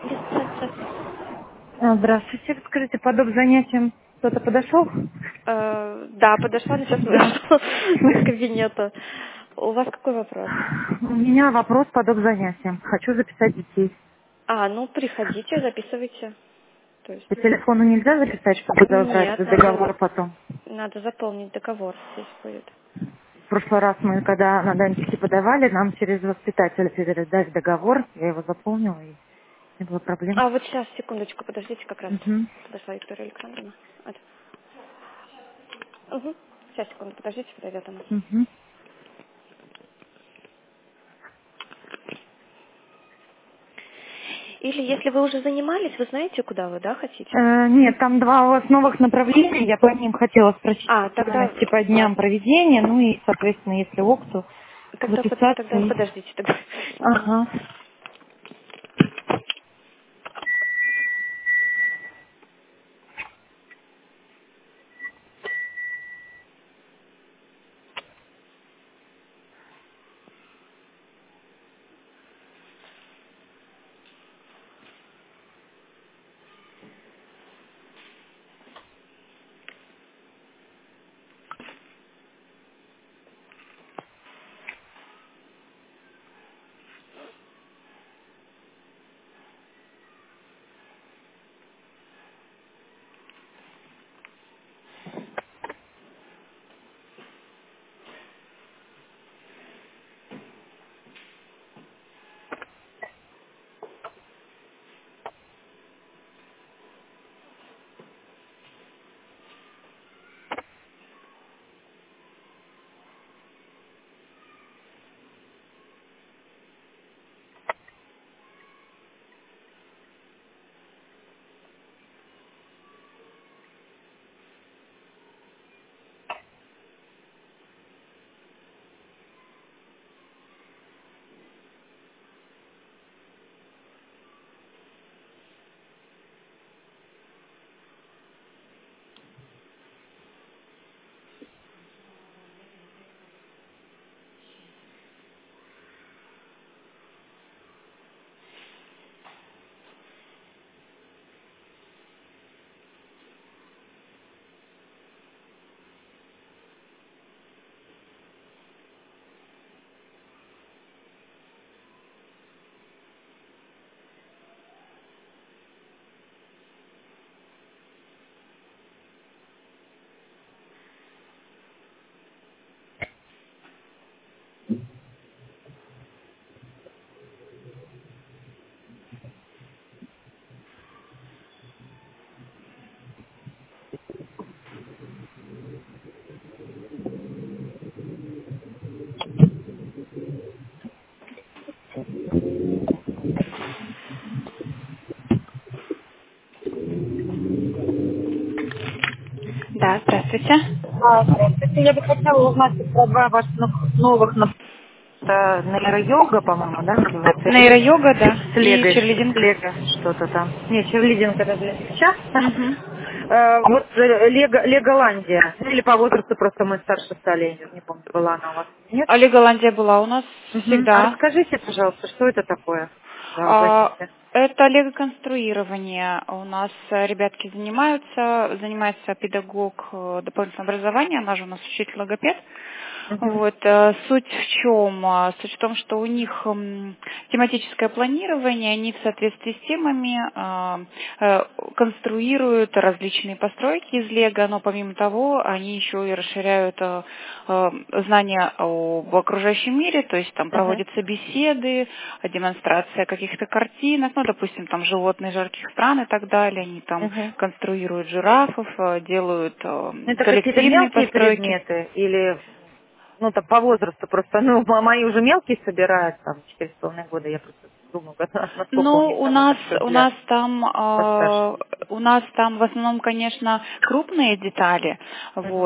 Здравствуйте. Скажите, по доп. Занятиям кто-то подошел? Да, подошла, но сейчас вышла из кабинета. У вас какой вопрос? У меня вопрос по доп. Занятиям. Хочу записать детей. Ну приходите, записывайте. То есть По телефону нельзя записать, чтобы забрать нет, до договора потом? надо заполнить договор здесь будет. В прошлый раз мы, когда на дантики подавали, нам через воспитателя передали договор. Я его заполнила, и не было проблем. Вот сейчас, секундочку, подождите, как раз Угу. подошла Виктория Александровна. Угу. Сейчас, секунду, подождите, подойдет она. Угу. Или если вы уже занимались, вы знаете, куда вы, да, хотите? Нет, там два у вас новых направления. Я по ним хотела спросить Тогда, стоимости по дням ладно. проведения. Ну и, соответственно, если ок, то записаться. Тогда подождите тогда. Ага. Да, здравствуйте. Здравствуйте. Я бы хотела узнать про два ваших новых нейро-йога, по-моему, да, называется? Или Нейро-йога, да, с и лего, черлидинг. что-то там. Нет, черлидинг это для сейчас. Мгм. Вот Леголандия. Или по возрасту просто мы старше стали, я не помню, была она у вас или нет. Олег Голландия была у нас Мгм. А всегда. расскажите, пожалуйста, что это такое за А, занятие? Это лего-конструирование. У нас ребятки занимается педагог дополнительного образования, она же у нас учитель логопед. Мгм. Суть в чем? Суть в том, что у них тематическое планирование, они в соответствии с темами конструируют различные постройки из лего, но помимо того, они еще и расширяют знания об окружающем мире, то есть там Мгм. проводятся беседы, демонстрация каких-то картинок, допустим, там животные жарких стран и так далее, они там Мгм. конструируют жирафов, делают Это какие-то коллективные мелкие постройки. предметы или, ну, так по возрасту просто, ну, мои уже мелкие собирают, там, 4,5 года, я просто думаю, насколько у Ну, них там это все для постарше. у нас там в основном, конечно, крупные детали, Мгм.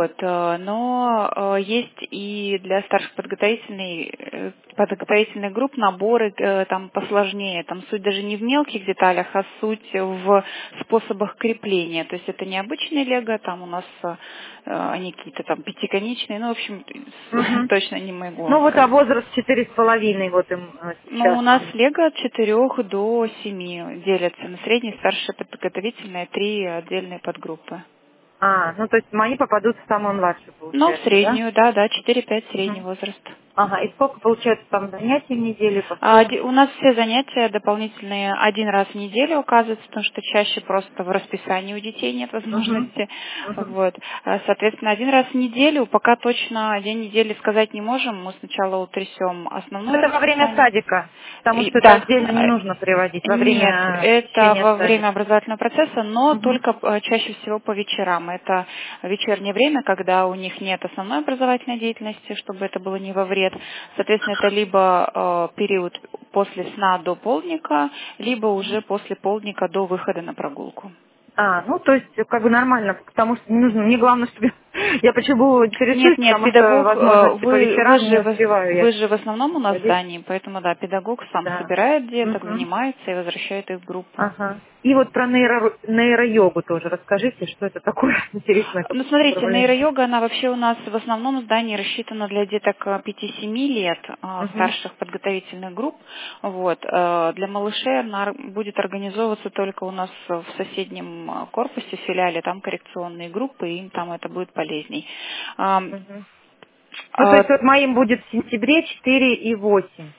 но есть и для старших подготовительных групп наборы там посложнее. Там суть даже не в мелких деталях, а суть в способах крепления. То есть это не обычный лего, там у нас они какие-то там пятиконечные, в общем, Мгм. точно не могу Ну, вам вот, а сказать. возраст 4,5 вот им Ну, сейчас. у нас лего от 4 до 7 делятся на средние, старшие, подготовительные, 3 отдельные подгруппы. Ну то есть мои попадут в самую младшую, Ну, в получается, да? среднюю, да, 4-5 средний Мгм. возраст. Ага, и сколько получается там занятий в неделю по У стоимости? нас все занятия дополнительные один раз в неделю указываются, потому что чаще просто в расписании у детей нет Угу. возможности. Угу. Вот. Соответственно, один раз в неделю, пока точно день недели сказать не можем, мы сначала утрясем основное Это во время расписание. садика, потому что это Да, отдельно не нужно приводить во нет, время это посещения во время садика. образовательного процесса, но Угу. только чаще всего по вечерам. Это вечернее время, когда у них нет основной образовательной деятельности, чтобы это было не во вред. Соответственно, это либо период после сна до полдника, либо уже после полдника до выхода на прогулку. Ну, то есть, как бы нормально, потому что не нужно, мне главное, чтобы я почему Нет, интересуюсь, нет, потому что педагог, возможности по вы вечерам не же успеваю я вы же в основном у нас в ходить. здании, поэтому да, педагог сам Да. собирает деток, Мгм. занимается и возвращает их в группу. Ага. И вот про нейро-йогу тоже расскажите, что это такое интересное Ну, какое смотрите, направление. нейро-йога, она вообще у нас в основном в здании рассчитана для деток 5-7 лет, Угу. старших подготовительных групп. Вот. Для малышей она будет организовываться только у нас в соседнем корпусе, в филиале, там коррекционные группы, и им там это будет полезней. Ам, Угу. Ну, то а, есть вот моим будет в сентябре 4 и 8.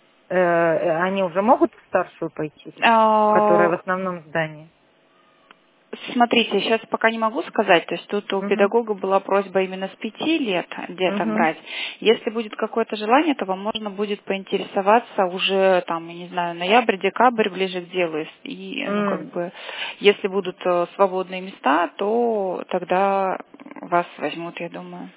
Они уже могут в старшую пойти, которая в а, основном в здании? Смотрите, сейчас пока не могу сказать, то есть тут у Угу. педагога была просьба именно с 5 лет деток Угу. брать. Если будет какое-то желание, то вам можно будет поинтересоваться уже там, я не знаю, ноябрь, декабрь, ближе к делу. И, ну, как бы, если будут свободные места, то тогда вас возьмут, я думаю.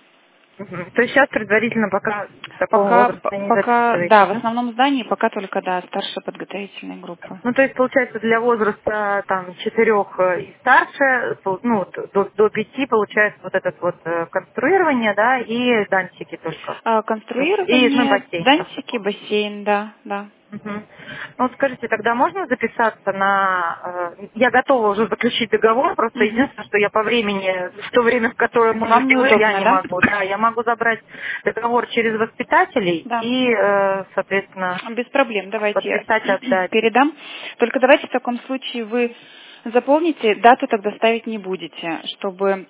То есть сейчас предварительно пока такого Пока, возраста не да, записываете, в да? основном здании пока только, да, старшая подготовительная группа. Ну, то есть, получается, для возраста там 4 и старше, ну, вот до 5 получается вот это вот конструирование, да, и дантики только. И, ну, Конструирование, бассейн, само дантики, собой. бассейн, да, да. Мгм. Ну, вот скажите, тогда можно записаться на... Я готова уже заключить договор, просто Мгм. единственное, что я по времени, в то время, в которое Вам можете вы, я неудобно, не да? могу. Да, я могу забрать договор через воспитателей Да. и, соответственно, Без проблем, давайте я подписать, отдать. передам. Только давайте в таком случае вы заполните, дату тогда ставить не будете, чтобы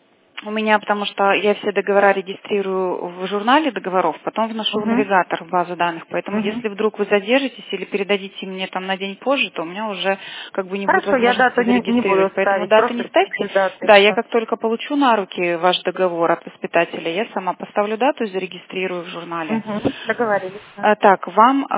у меня, потому что я все договора регистрирую в журнале договоров, потом вношу в Угу. навигатор в базу данных. Поэтому Угу. если вдруг вы задержитесь или передадите мне там на день позже, то у меня уже как бы не будет Хорошо, я возможности дату не буду зарегистрировать. Поэтому ставить, дату не просто ставьте. без даты. Да, я Да. как только получу на руки ваш договор от воспитателя, я сама поставлю дату и зарегистрирую в журнале. Угу. Договорились, да. Так, вам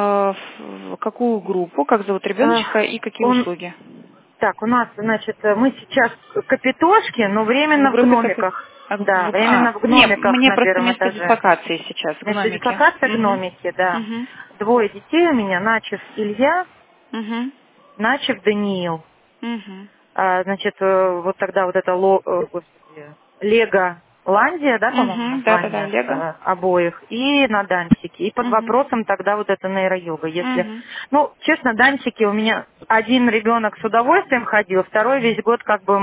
в какую группу, как зовут Э, ребеночка и какие Он, услуги? так, у нас, значит, мы сейчас капитошки, но В временно в группе гномиках. Да, временно А, в не, гномиках мне на просто первом этаже. межпедификации сейчас, гномики. Межпедификация Угу. гномики, да. Угу. 2 детей у меня, Начев Илья, Угу. Начев Даниил. Угу. Значит, вот тогда вот это господи, Лего Ландия, да, по-моему, Угу. Да-да-да, название Лего. обоих, и на дантике. И под Угу. вопросом тогда вот это нейро-йога. Если, Угу. ну, честно, дантики у меня один ребенок с удовольствием ходил, второй весь год как бы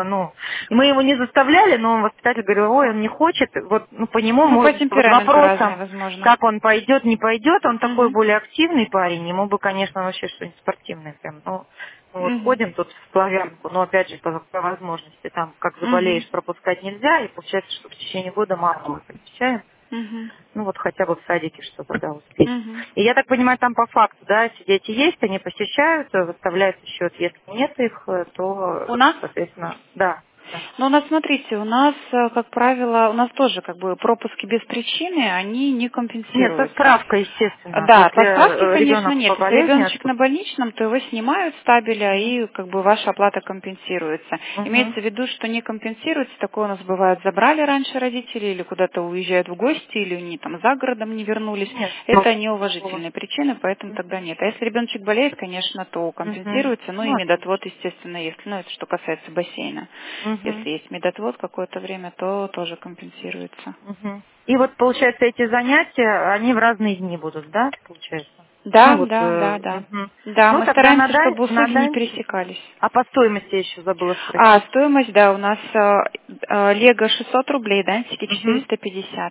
мы его не заставляли, но воспитатель говорил, ой, он не хочет, вот, ну, по нему, Ну, по под темпераменту разные, вопросом, возможно. как он пойдет, не пойдет, он такой Угу. более активный парень, ему бы, конечно, вообще что-нибудь спортивное прям, ну, мы вот Угу. ходим тут в Славянку, но опять же по возможности, там как Угу. заболеешь, пропускать нельзя, и получается, что в течение года мало мы посещаем. Угу. Ну вот хотя бы в садике что-то да, успеть. Угу. И я так понимаю, там по факту, да, если дети есть, они посещают, выставляется счет. Если нет их, то, У нас? соответственно, да. Да. Ну, у нас, смотрите, у нас, как правило, у нас тоже как бы пропуски без причины, они не Нет, со компенсируются. справкой, естественно. Да, Если по справке, конечно, ребенок нет. по Если болезни ребеночек отпуск. на больничном, то его снимают с табеля, и как бы ваша оплата компенсируется. Угу. Имеется в виду, что не компенсируется, такое у нас бывает, забрали раньше родители, или куда-то уезжают в гости, или они там за городом не вернулись. Нет. Это Такого. неуважительные причины, поэтому тогда нет. А если ребеночек болеет, конечно, то Угу. компенсируется, ну и Ну, медотвод, отлично. естественно, есть. Ну, это что касается бассейна. Угу. Если есть медотвод какое-то время, то тоже компенсируется. Мгм. И вот, получается, эти занятия, они в разные дни будут, да, получается? Ну Да, вот, да, да, да. мгм. Да, Ну мы тогда стараемся, чтобы на услуги не дантике. пересекались. А по стоимости я еще забыла А спросить. стоимость, да, у нас Лего 600 рублей, дантики Мгм. 450.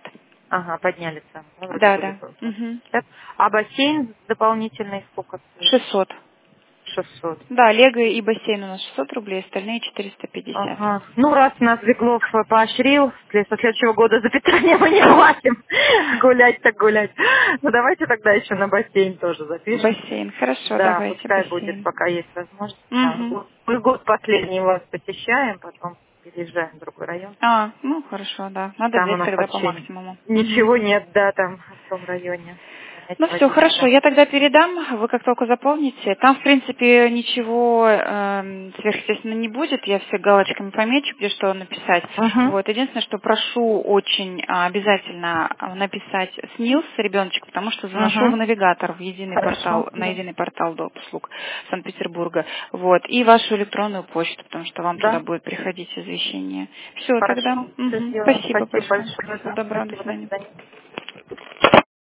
Ага, подняли цену. Да, вроде Да, были да. по Мгм. 50. А бассейн дополнительный сколько стоит? 600. 600. Да, Лего и бассейн у нас 600 рублей, остальные 450. Ага. Ну, раз нас Беглов поощрил, со следующего года за питание мы не платим. Гулять так гулять. Ну, давайте тогда еще на бассейн тоже запишем. Бассейн, хорошо, Да, давайте пускай будет, бассейн. пока есть возможность. Да. Угу. Мы год последний вас посещаем, потом переезжаем в другой район. Ну хорошо, да. Надо Там у взять нас тогда по вообще максимуму. Мгм. ничего нет, да, там в том районе. Нанять Ну все, хорошо, водителя. я тогда передам, вы как только заполните. Там, в принципе, ничего сверхъестественного не будет, я все галочками помечу, где что написать. Угу. Вот, единственное, что прошу очень обязательно написать СНИЛС ребеночек, потому что заношу в Угу. навигатор, в единый Хорошо, портал, на да. единый портал доп. Услуг Санкт-Петербурга. Вот, и вашу электронную почту, потому что вам туда Да. будет приходить извещение. Все, тогда. Хорошо, все Мгм. сделаем. Спасибо Спасибо большое. большое. Всего Да. доброго, до Спасибо, до свидания. свидания.